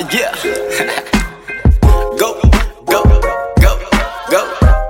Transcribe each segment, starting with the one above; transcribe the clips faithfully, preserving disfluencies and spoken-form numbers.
yeah. Go, go, go, go.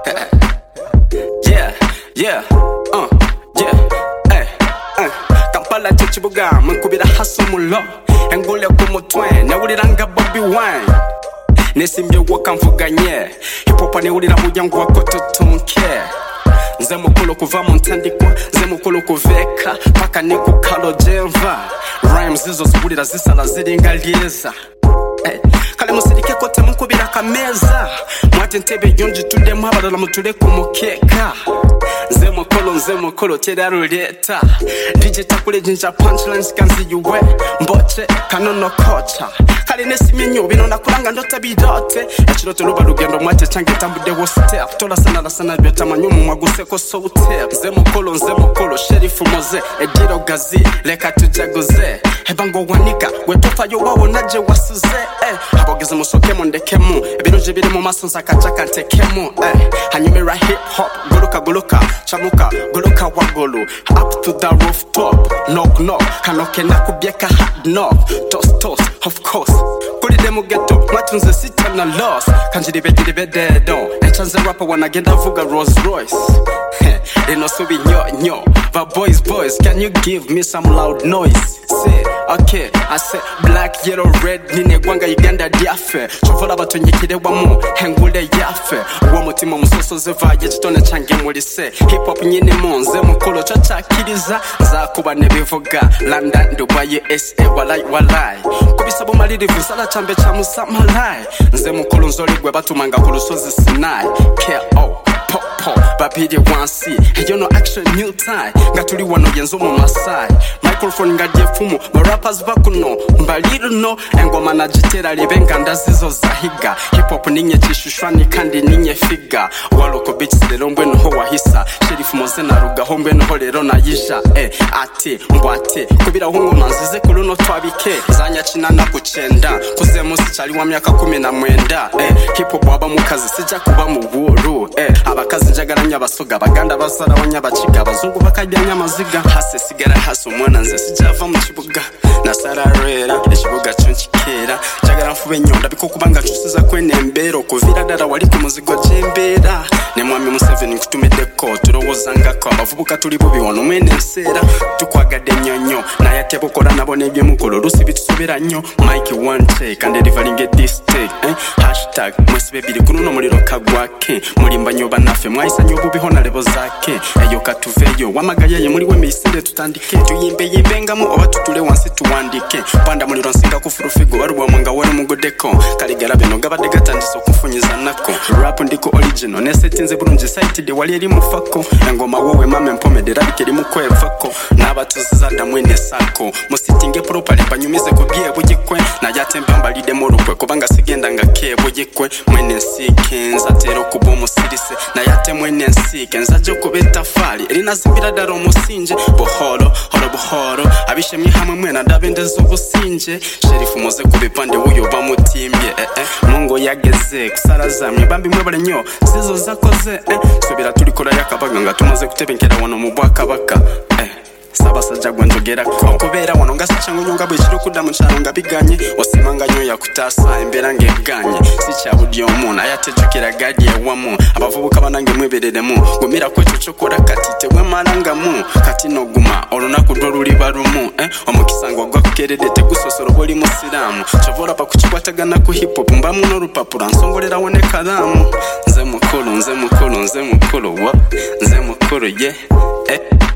Yeah, yeah, uh, yeah, eh, eh. Kampala chichibuga, mankubira haso mulo. Engole kumo twain, nawuliranga Bobby Wine. Nesimbye wakamvuganye, hip hop anewulira mujangu wako tutunke. Nze mukolo kuva mu ntandikwa, nze mukolo kuveka paka ne ku kalo jenva. Rhymes izo zibulira zisala ziringa lyeza. Eh, kale musirike kote munkubira kameza. Mwate ntebe yonji tudemu abalala mutule ku mukeka. Nze mukolo nze mukolo teraruleta. D J takule jinja punchlines kanzi yuwe. Mboche kanono kocha. Kale nesimye nyo bino nakulanga ndota bidote. Echiroto luba lugendo mwate change tambude wo step. Tola sana la sana byota manyumu mwaguse ko soutep. Nze mukolo nze mukolo sheriff moze ediro gazi leka tujagoze. Hebango wanika wetofa yo wawo naje wasuze. Eh, abogeze musoke mondekemu. Ebinoje biri mu maso nsakachaka ntekemu. Eh, hanyumira hip hop guluka guluka chamuka guluka wagulu up to the rooftop. Knock knock kanoke nakubyeka hard knock. Toast toast of course. Kuli demo ghetto matunze sita na loss. Kanjiri begiri bededo. Echanze rapper wanagenda vuga Rolls Royce. Eno subi nyo nyo. But boys boys can you give me some loud noise? Say okay I say black yellow red nine gwanga Uganda diafe. Chovola batonyekire wamu hengule yafe. Uwa mutima musoso zeva yechitone change mulise. Hip hop nyine monze mukolo chacha kiriza. Zakuba nebivuga London Dubai U S A walai walai. Kubisabo maliri vusala chambe cha musamalai. Nze mukolo nzoligwe batumanga ku lusozi Sinai. K O Popo babiri wansi. Heyo no action new time. Ngatuli wano yenzo mu Masai. Microphone ngadye fumu ba rappers bakuno mbaliru no engoma na jitera libenga ndazizo zahiga. Hip hop ninye chishushwani kandi ninye figa. Waloko beats lero mbweno ho wahisa. Sheriff moze na ruga ho mbweno ho lero na yisha. Eh ate mbwate kubira hungu manzize kuluno twabike. Zanya china na kuchenda kuze musi chali wa myaka kumi na mwenda. Eh hip hop waba mukazi sija kuba mu buru. Eh abakazi njagaranya basoga baganda basara wanyabachiga bazungu bakajyanya maziga. Hase sigara haso mwana nze sijava mu kibuga nasararera ekibuga cyonchikera jagara mfube nyonda bikokubanga chusiza kwenembero kuvira dara wali ku muzigo jembera ne mwami Museveni kutumide ko turowozanga ko abavubuka tuli bubi wono mwene nsera tukwagade nyonyo na yatebo kola nabone ebye mukolo rusi bitusubira nnyo Mike one take and delivering this take eh? Hashtag mwesibe bili kununo muliro kagwake mulimba nyoba nafe mwaisa nyobu bihona lebo zake eyo katuveyo wamagaye ye muri we misinde tutandike tuyimbe yimbengamu oba tutule wansi tuwandike panda muliro nsinga kufurufigo barubwa mwanga wone mugodeko kaligara bino gabade gatandiso kufunyiza nako rap ndiko original nesetinze bulungi site de wali eri mufako engoma wowe mame mpomede rabikeri mukwevako nabatuziza damwene sako musitinge properly banyumize ko bye bugikwe na yatemba mbalide morukwe kubanga sigenda ngake bugikwe mwene nsikenza tero kubo musirise na yate mwene nsikenza jo kubeta fali erina zimbira daro musinje bohoro horo bohoro abishemye hamwe mwena ndabendezo businje Sheriff moze kubipande uyo bamutimbye eh eh mungo yageze kusaraza mbambi mwebale nyo zizo zakoze eh subira tulikora yakabaga nga tumaze kutebenkera wano mu bwakabaka eh sabasajja gwanjogera ko kubera wano ngasichango nyonga bwechiro kudamu charanga biganye osimanga nyo yakutasa embera ngeganye sicha budyo muna yatejukira gadi yawamu abavubuka banange mwebereremu gumira ko cyocokora katite we marangamu kati no guma olunaku doluli barumu eh omukisango gwakukeredete gusosoro boli musiramu chavora pa kuchikwatagana ku hip hop mbamu no rupapura nsongolera wone kalamu nze mukolo nze mukolo nze mukolo wa nze mukolo ye eh